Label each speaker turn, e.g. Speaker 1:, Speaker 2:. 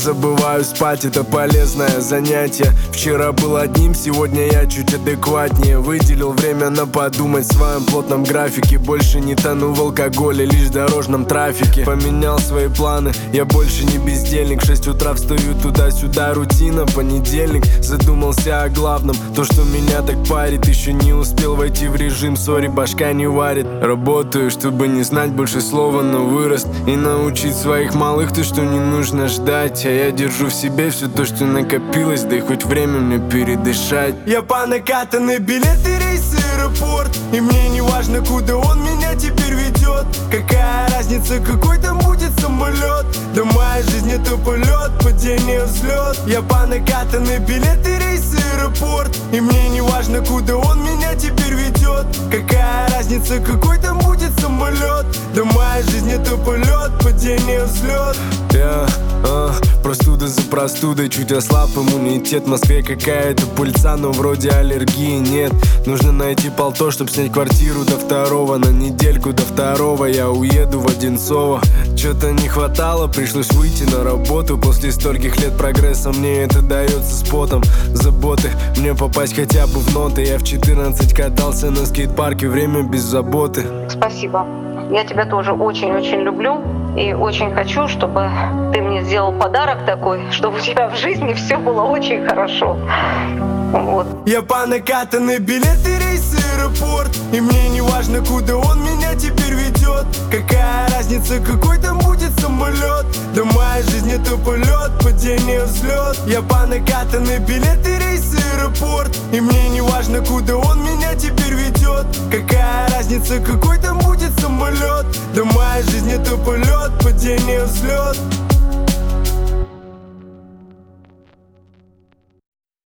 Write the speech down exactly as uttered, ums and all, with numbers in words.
Speaker 1: забываю спать, это полезное занятие. Вчера был одним, сегодня я чуть адекватнее. Выделил время на подумать в своем плотном графике. Больше не тону в алкоголе, лишь в дорожном трафике. Поменял свои планы, я больше не бездельник. В шесть утра встаю туда-сюда, рутина, понедельник. Задумался о главном, то, что меня так парит. Еще не успел войти в режим, сори, башка не варит. Работаю, чтобы не знать больше слова, но вырос и научить своих малых то, что не нужно ждать. А я держу в себе все то, что накопилось, да и хоть время мне передышать. Я по накатанной билеты, рейсы, аэропорт, и мне не важно, куда он меня теперь ведет. Какая разница, какой там будет самолет? Да моя жизнь это полет, падение, взлет. Я по накатанной билеты, рейсы, аэропорт, и мне не важно, куда он меня теперь ведет. Какая разница, какой там будет самолет? Да моя жизнь это полет, падение, взлет. Я, а, простуда за простудой, чуть ослаб иммунитет. В Москве какая-то пыльца, но вроде аллергии нет. Нужно найти полто, чтоб снять квартиру до второго. На недельку до второго я уеду в Одинцово. Чё-то не хватало, пришлось выйти на работу. После стольких лет прогресса мне это дается с потом. Заботы, мне попасть хотя бы в ноты. Я в четырнадцать катался на скейт-парке, время без заботы.
Speaker 2: Спасибо, я тебя тоже очень-очень люблю. И очень хочу, чтобы ты мне сделал подарок такой, чтобы у тебя в жизни все было очень хорошо. Вот.
Speaker 1: Я по накатанной билеты, рейсы, аэропорт, и мне не важно, куда он меня теперь ведет. Какая разница, какой там будет самолет? Да моя жизнь это полет, падение, взлет. Я по накатанной билеты, рейсы, аэропорт, и мне не важно, куда он меня теперь ведет. Какая разница, какой там будет самолет? Да моя жизнь это полет, падение, взлет.